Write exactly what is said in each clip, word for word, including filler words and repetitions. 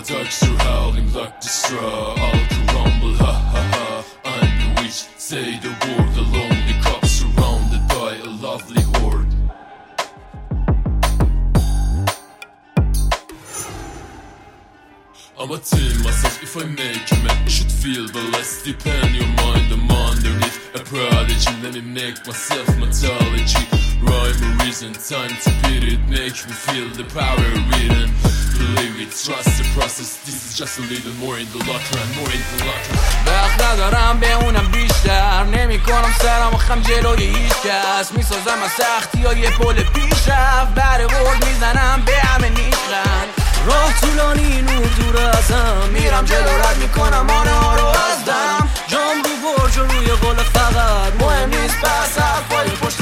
dogs are howling like the straw. All to rumble, ha ha ha. I'm the witch, say the word. The lonely cops surrounded by a lovely horde. I'm a tell myself if I make a man, you should feel the less depend your mind. I'm underneath a prodigy, let me make myself mythology. Rhyme or reason, time to beat it, make me feel the power within. Believe it, trust the process, this is just a little more in the locker and more in the locker. وقت ندارم به اونم بیشتر، نمی کنم سرم و خم جلوی هیچ کس. میسازم از سختی ها یه پل پیش رفت، بره برد میزنم به همه نیشن. راه طولانی نور دور ازم، میرم جلو رد میکنم آنه ها رو از دم. جام رو برج و روی قول فقط مهم نیست بس حرفای پشت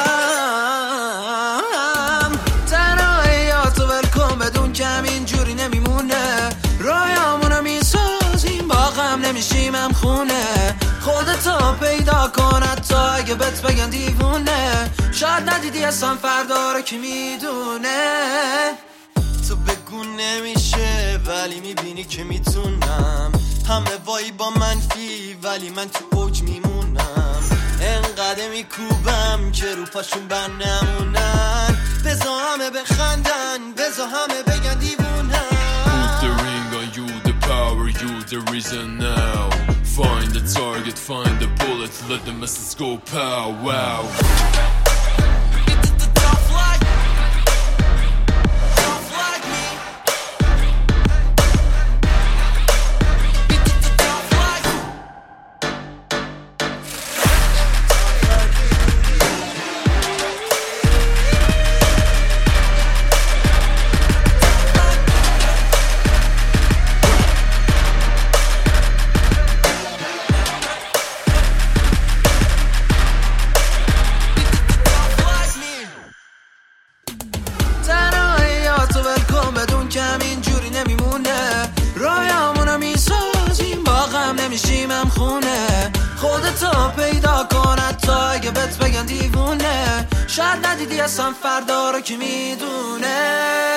سرم. تنهاییاتو ول کن بدون کم اینجوری نمیمونه. رایمونو میسازیم با غم نمیشیم هم خونه. خودتو پیدا کن حتی اگه بهت بگن دیوونه. شاید ندیدی اصلا فردا رو کی میدونه. تو بگو نمیشه ولی میبینی که میتونم. همه وای با منفی ولی من تو اوج میمونم. انقدر میکوبم که رو پاشون بر نمونن. بزا همه بخندن، بزا همه بگن دیوونن. Put the ring on you, the power, you the reason now. Find the target, find the bullet, let the message go pow wow. خودتو پیدا کن حتی اگه بهت بگن دیوونه. شاید ندیدی اصلا فردا رو کی میدونه.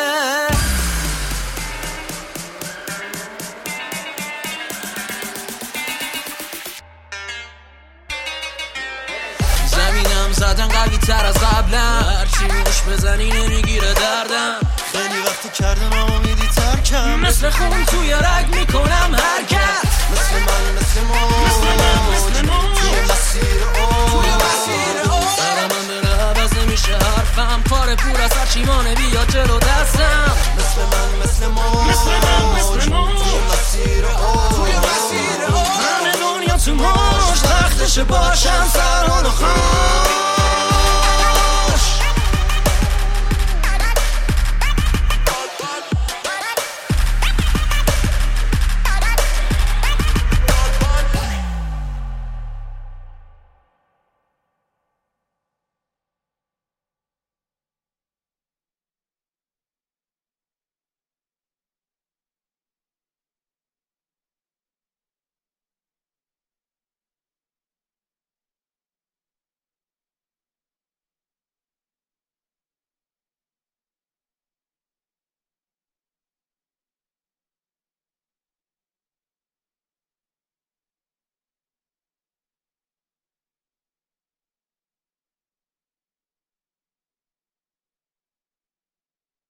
زمینم زدن قوی تر از قبلم، هرچی روش بزنی نمیگیره دردم. خیلی وقتی کردم اما میدی ترکم. مثل خون توی رگ میکنم حرکت. مثل من مثل ما مثل من مثل ما توی مسیر او توی مسیر او. سرم من بره عوض نمیشه حرفم. کار پور از هر چیمانه بیا جلو دستم. مثل من مثل ما مثل من مثل ما توی مسیر او توی مسیر او. همه دنیا تو ماش تختش باشم سران و خان.